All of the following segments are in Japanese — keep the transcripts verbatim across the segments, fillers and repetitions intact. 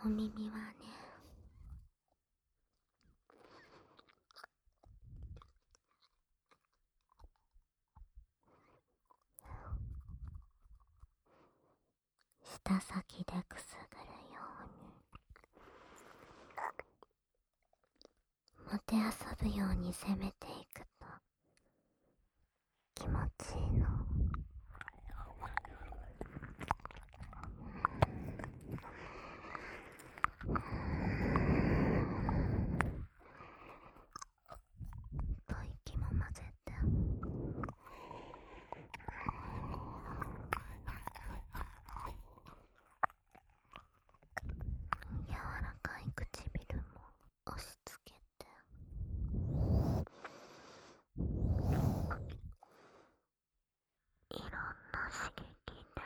お耳はね、舌先でくすぐるようにもてあそぶように攻めていくと気持ちいいの。と息も混ぜて、柔らかい唇も押し付けて、いろんな刺激で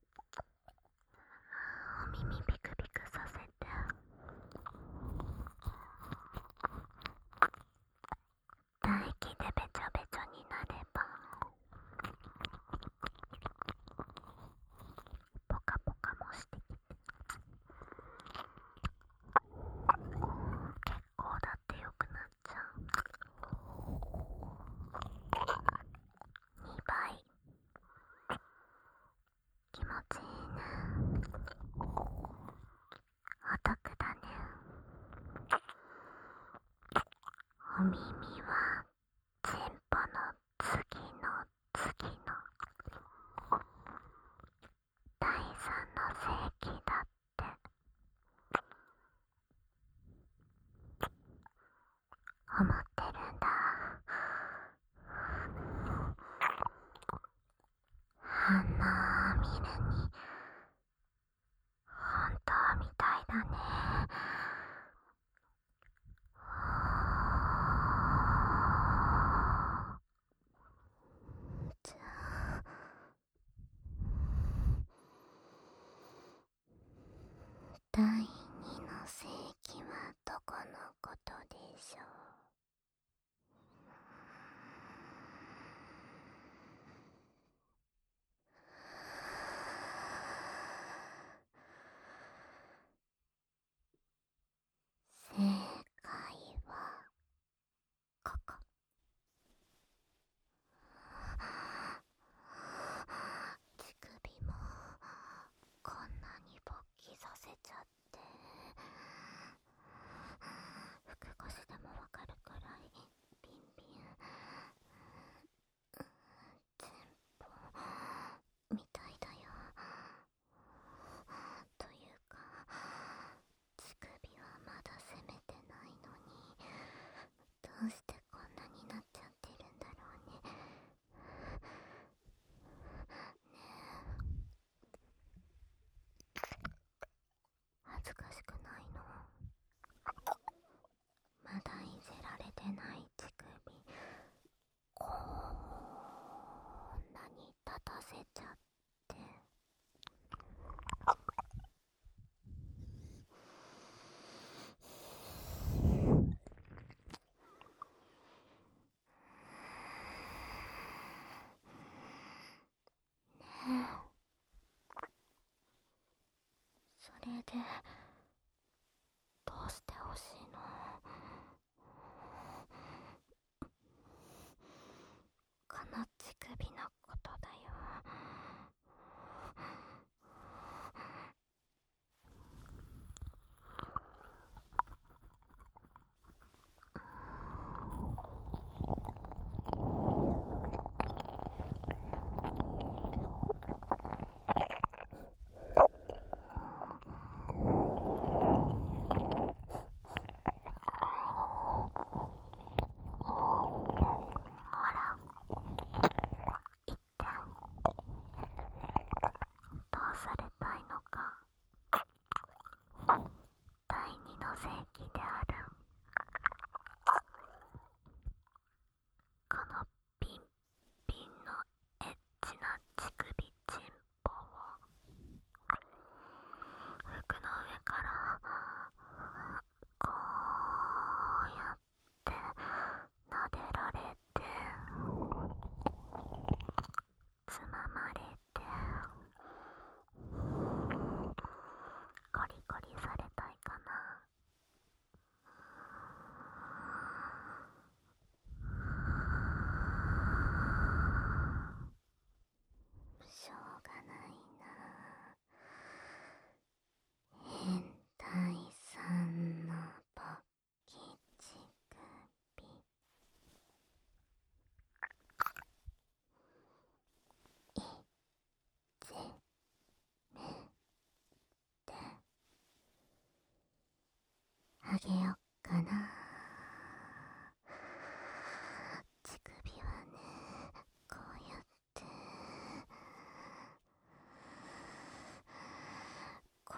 お耳ビクビクさせて、唾液でべちょべちょになればポカポカもしてきて、結構だってよくなっちゃう。にばい気持ちいいね。お得だね。お耳はチンポの次の次の第三の世紀だって思ってるんだ。反応を見るに本当みたいだね。じゃあ第二の世紀はどこのことでしょう。正解はここ。乳首もこんなに勃起させちゃって、腹越しでもわかるくらいビンビンチンポみたいだよ。というか乳首はまだ攻めてないのに、どうしてこんなになっちゃってるんだろうね。ねえ、恥ずかしくないの？まだいじられてない乳首こんなに立たせちゃって、ねえ、それでどうしてほしいの？この乳首のことだよ。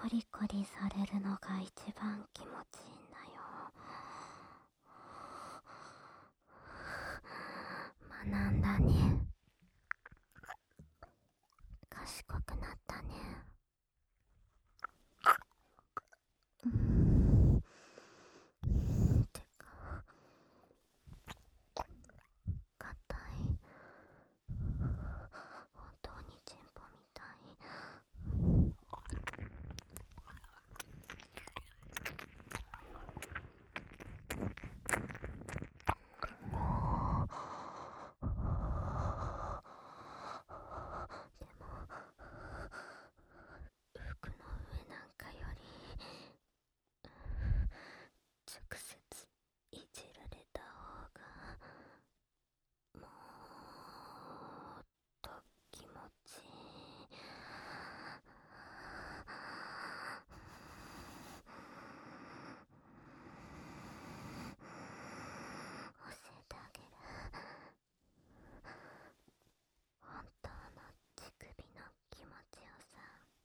コリコリされるのが一番気持ちいいんだよ。学んだね。賢くなったね。うーん。てか、硬い。本当にチンポみたい。でも服の上なんかより直接いじられた方がもっと気持ちいい。教えてあげる。本当の乳首の気持ちよさ。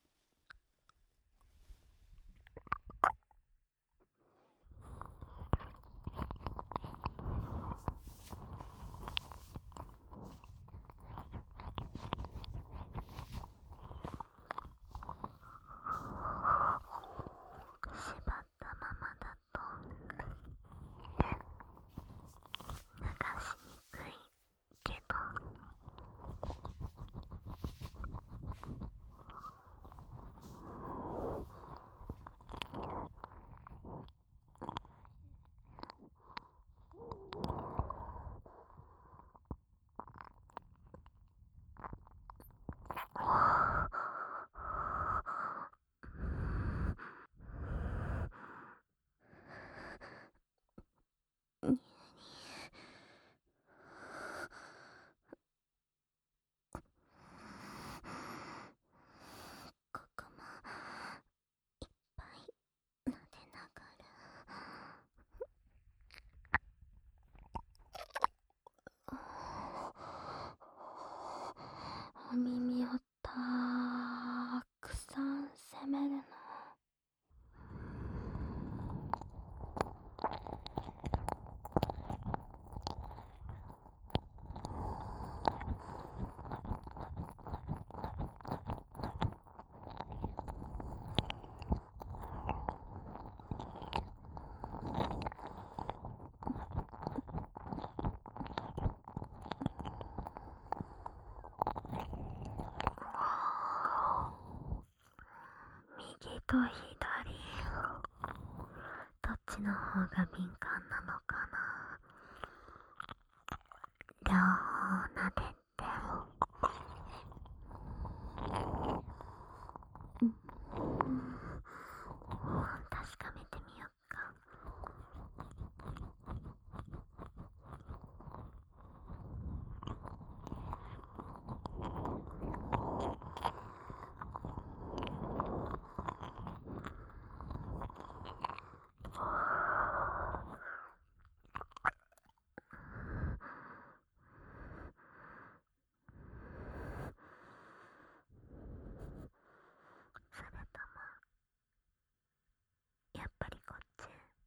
縛ったままだと流しにくいけど、ここもいっぱい撫でながら、お耳をたくさん責めるの。右と左、どっちの方が敏感なのかな。両方撫でて、うん、確かめてみよっか。それともやっぱりこっち。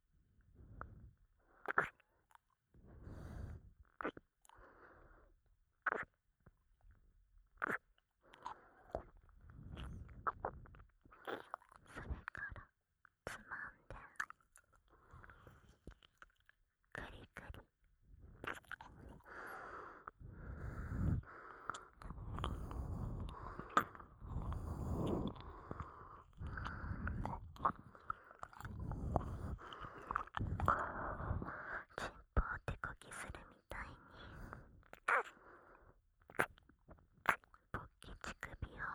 それからつまんでグリグリ。チンポを手こぎするみたいにポッキ乳首を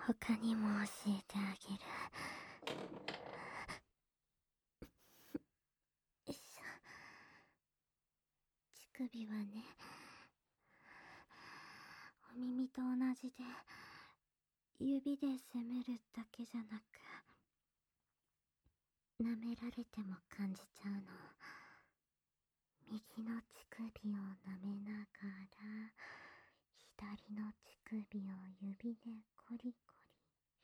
他にも教えてあげる。よいしょ。乳首はね、お耳と同じで、指で攻めるだけじゃなく、舐められても感じちゃうの。右の乳首を舐めながら、左の乳首を指でコリコリ。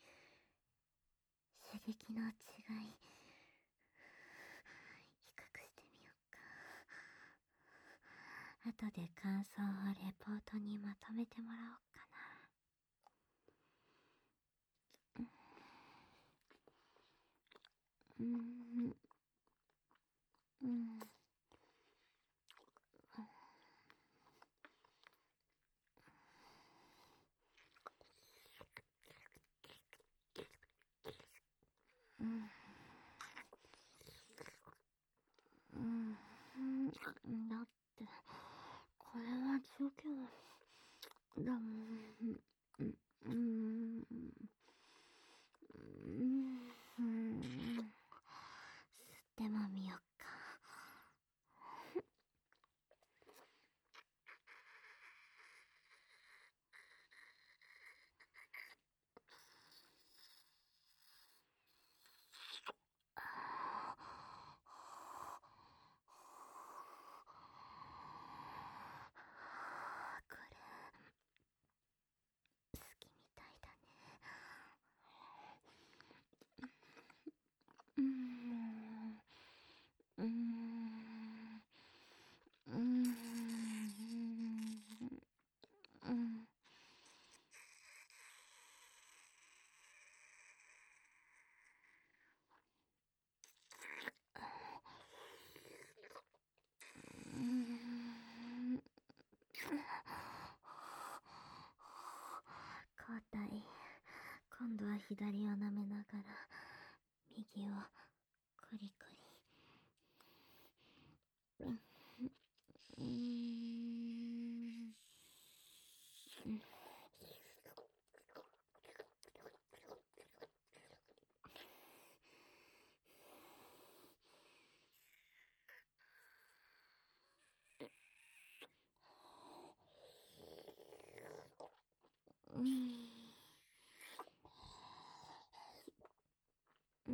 刺激の違い、比較してみようか。後で感想をレポートにまとめてもらおうかな。うん。うん。うん。うん。だって、これは授業だもん。うん。うん。うん。吸ってもみよっか。これ好きみたいだね。うーん。うーん。うーん。うん。うーん。交代。今度は左を舐めながら、右をコリコリ。うん。うーん。うん。うん。うん。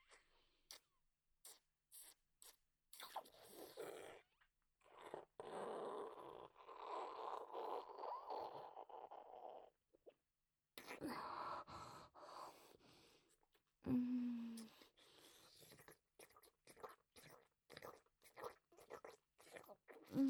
うん。うん。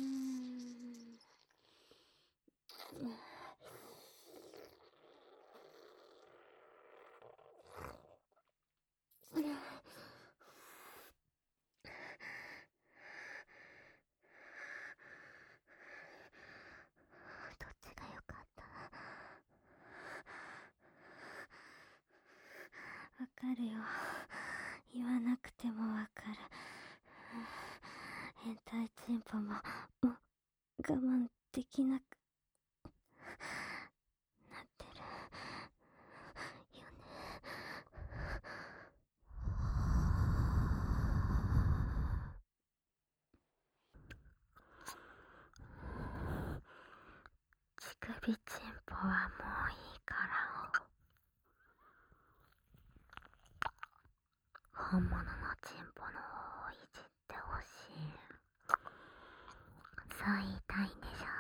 どっちが良かった？わかるよ。言わなくてもわかる。変態チンポも、もう我慢できなくなってるよね。乳首チンポはもういいから。本物のチンポの方をいじってほしい。そう言いたいんでしょ。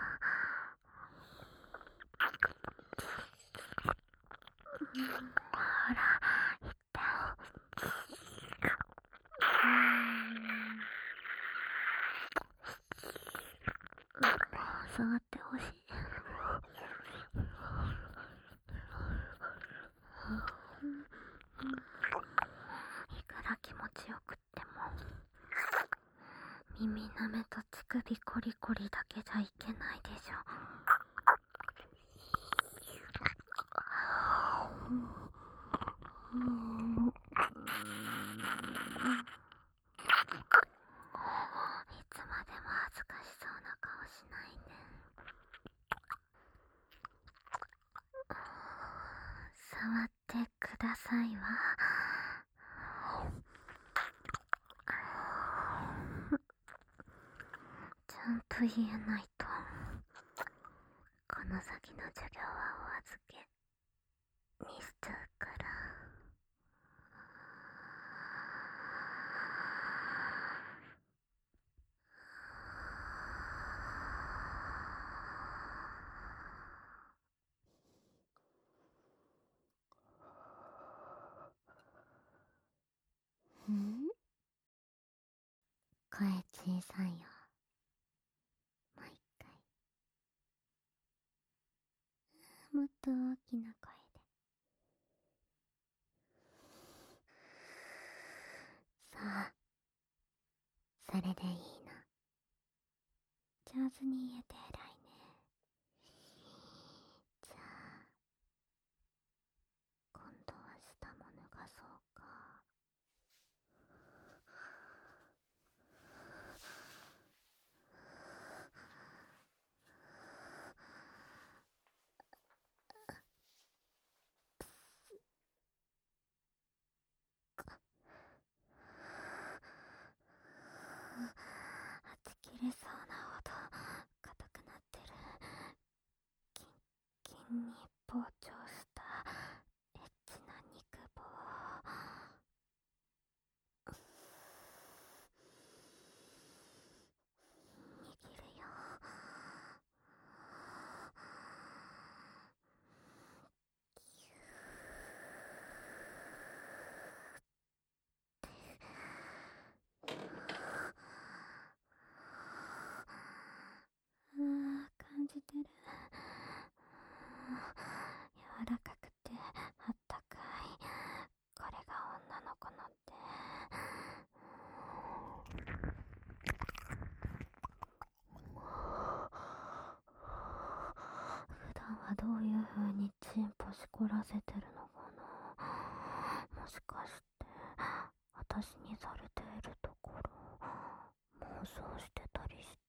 うん、ほら、言ってよ。うん。触ってほしい。いくら気持ちよくっても、耳舐めと乳首コリコリだけじゃいけないでしょ。うん。いつまでも恥ずかしそうな顔しないで。 触ってくださいわ。ちゃんと言えないと、この先の授業はお預けにしちゃうから。ん？声小さいよ。もう一回。もっと大きな声で。そう。それでいいの。上手に言えて偉いね。じゃあ、今度は下も脱がそうか。はち切れそうなほど硬くなってる。キンキンに膨張したエッチな肉棒。握るよ。ああ、感じてる。柔らかくてあったかい。これが女の子のって。普段はどういう風にチンポしこらせてるのかな。もしかして私にされているところ妄想してたりして。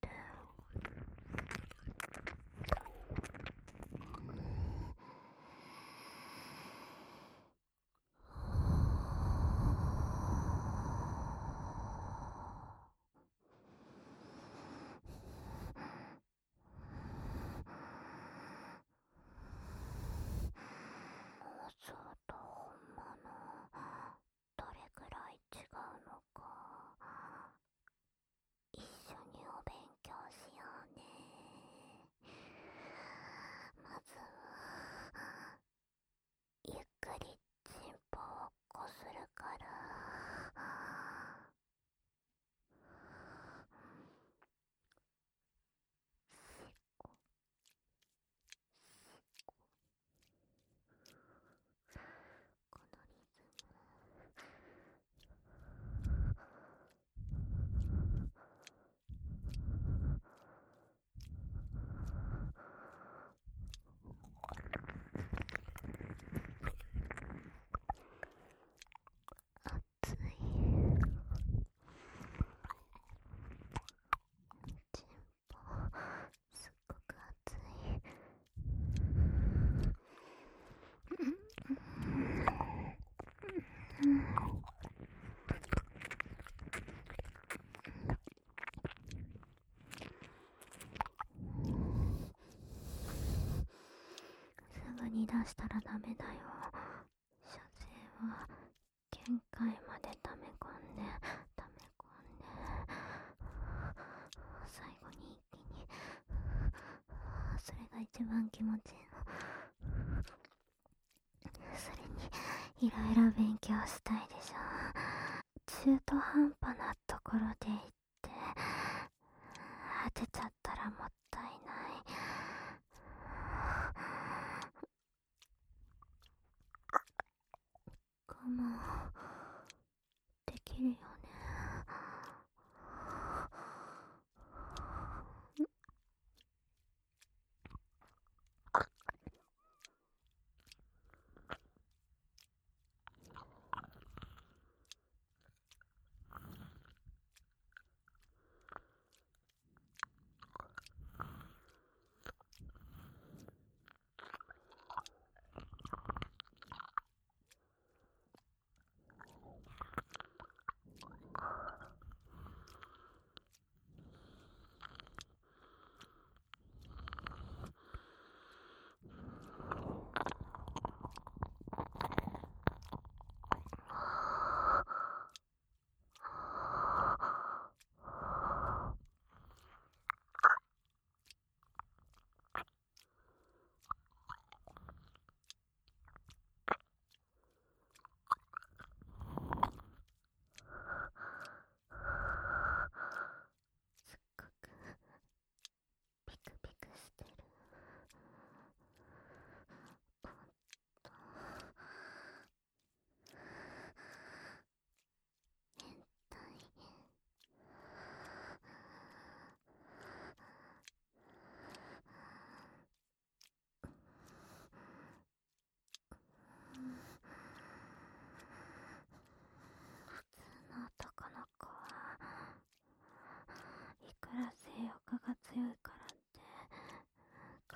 妄想と本物、どれくらい違うのか、一緒にお勉強しようね。まずはゆっくりチンポをこするから。このリズム熱い。チンポすっごく熱い。すぐに出したらダメだよ。射精は限界まで溜め込んで溜め込んで、最後に一気に。それが一番気持ちいいの。それにいろいろ勉強したいでしょ。中途半端なところで行って当てちゃったらもったいない。我慢できるよね。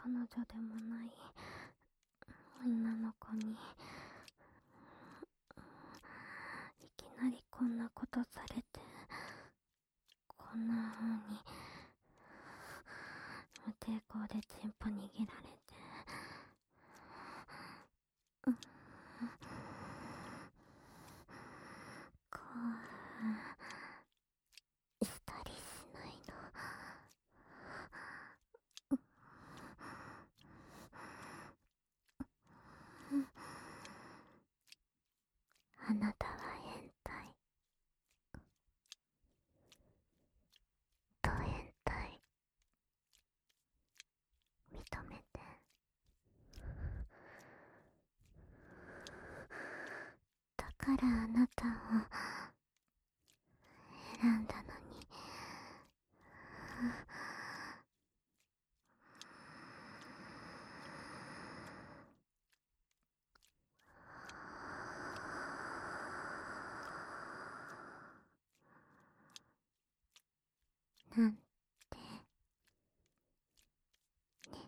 彼女でもない女の子にいきなりこんなことされて、こんな風に無抵抗でチンポ握られて、うんこうしたりしないの。あなたは変態。ド変態。認めて。だからあなたを選んだのに。なんてね。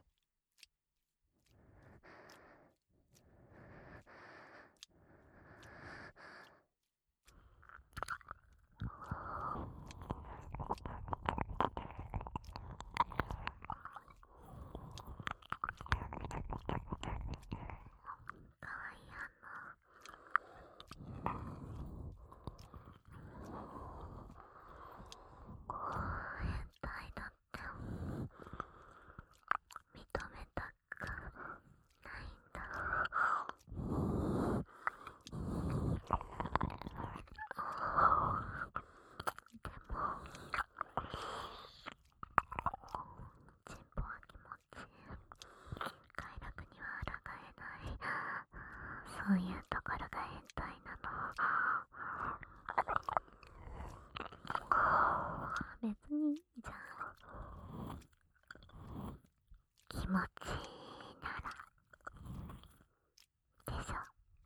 かわいい反応。変態だって認めたくないんだ。でもチンポは気持ちいい。快楽には抗えない。そういうところが変態なの。別にいいじゃん。気持ちいいならでしょ。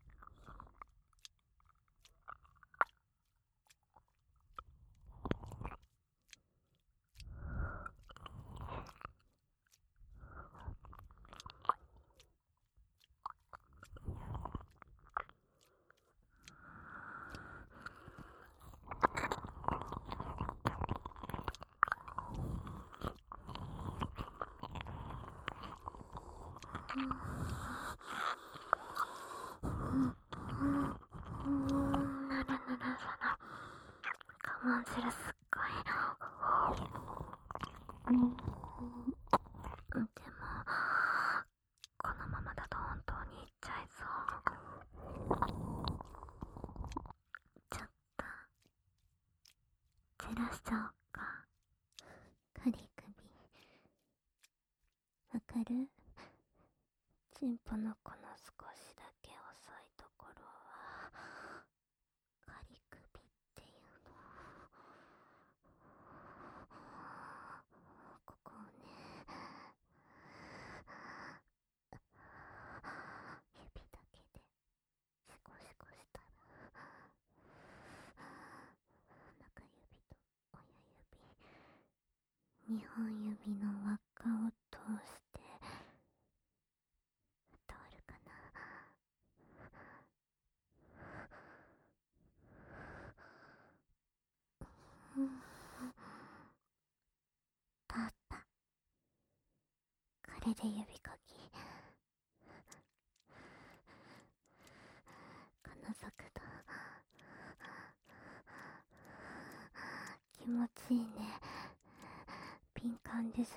我慢する、すっごい。うん、でもこのままだと本当にいっちゃいそう。ちょっと照らしちゃおうか。カリ首わかる？チンポのこの少しだけ遅いところはカリ首っていうの。ここをね、指だけでシコシコしたら、中指と親指、にほん指の輪っかを通して通るかな。うん、通った。これで指かき。この速度気持ちいいね。敏感でしょ。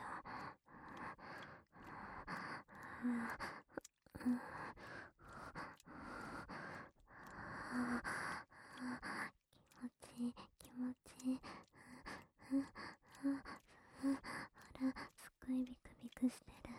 気持ちいい、気持ちいい。ほら、すっごいビクビクしてる。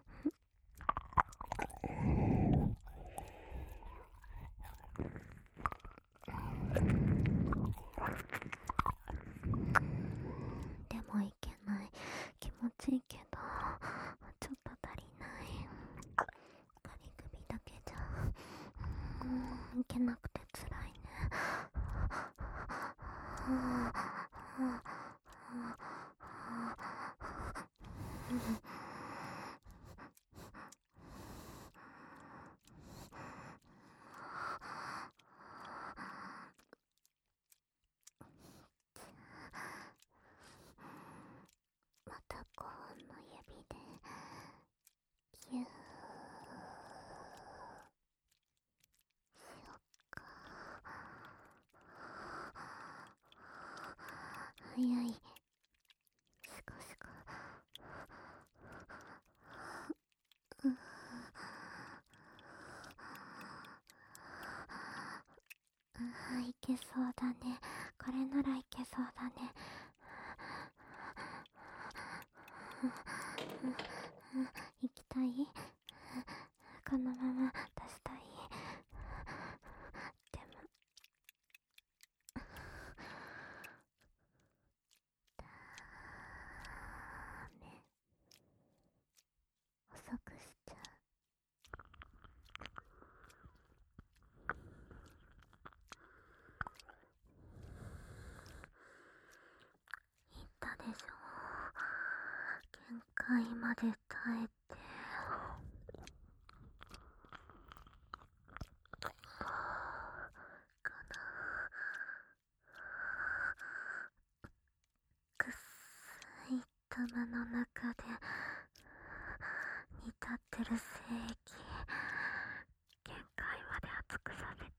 でもいけない。気持ちいいけどちょっと足りない。カリ首だけじゃうーんいけなくてつらいね。 けそうだね。これならいけそうだね。行きたい？このまま出したい？でもダメ。遅くしちゃう。言ったでしょ。限界まで耐えて。このくっすい玉の中で煮立ってる精液、限界まで熱くさせて。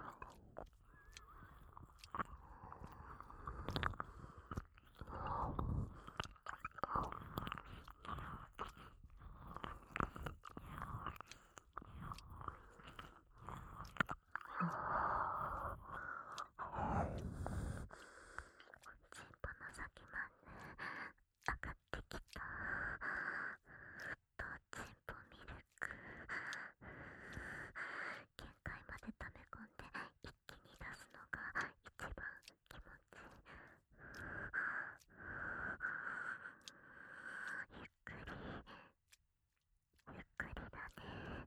チンポの先まで上がってきた。沸騰チンポミルク。限界まで溜め込んで一気に出すのが一番気持ちいい。ゆっくりゆっくりだね。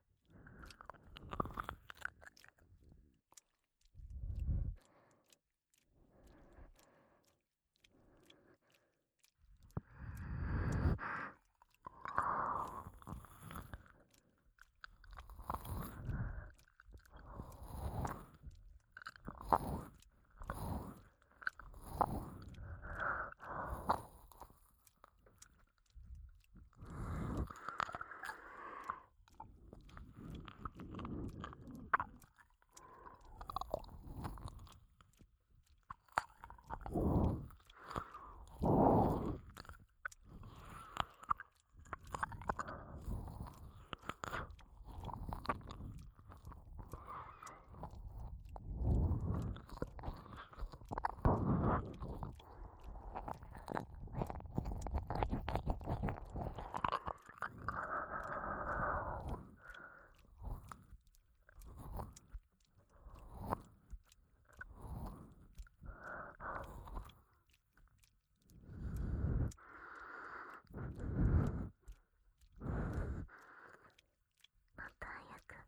また早く。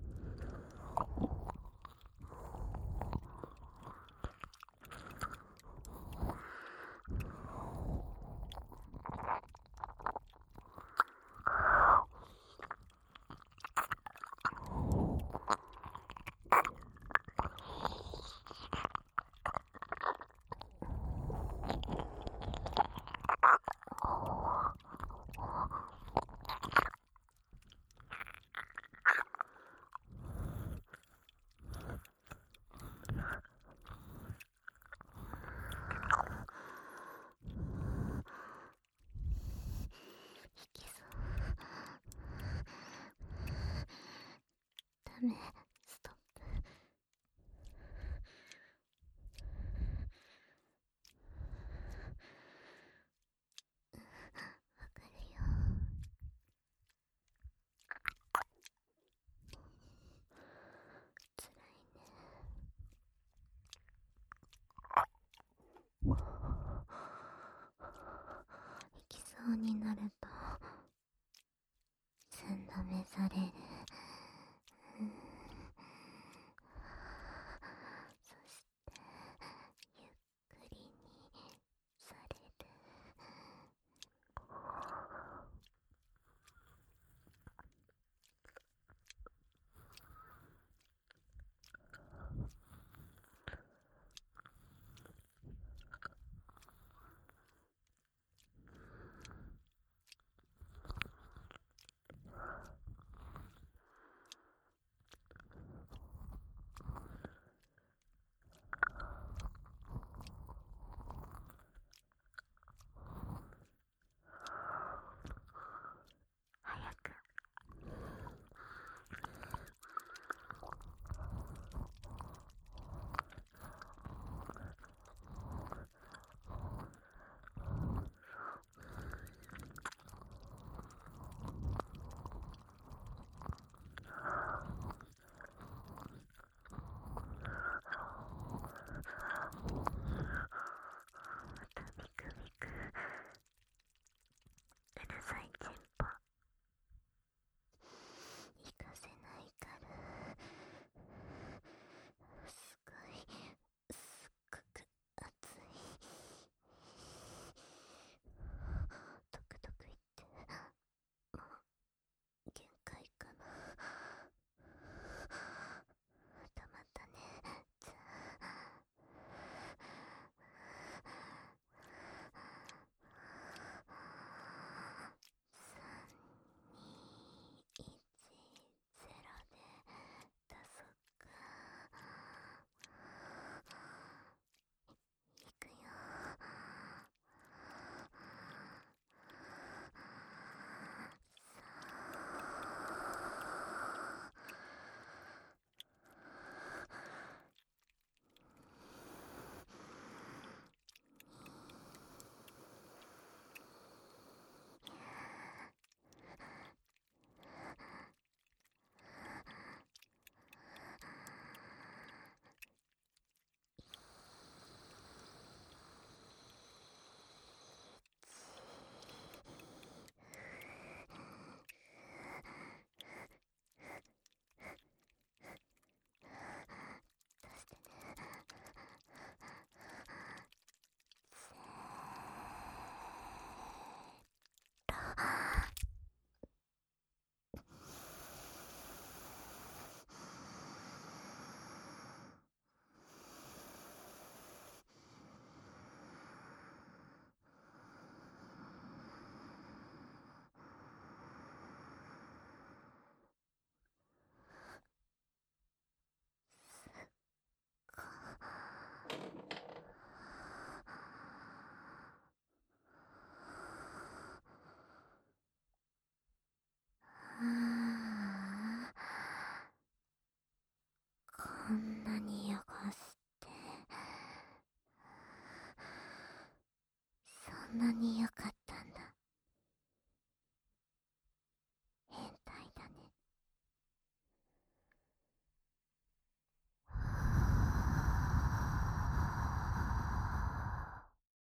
いけそう。ダメ。ストップ。わかるよ。つらいね。行きそうになると寸止めされる。そしてゆっくりにされる。 んなに汚してそんなに汚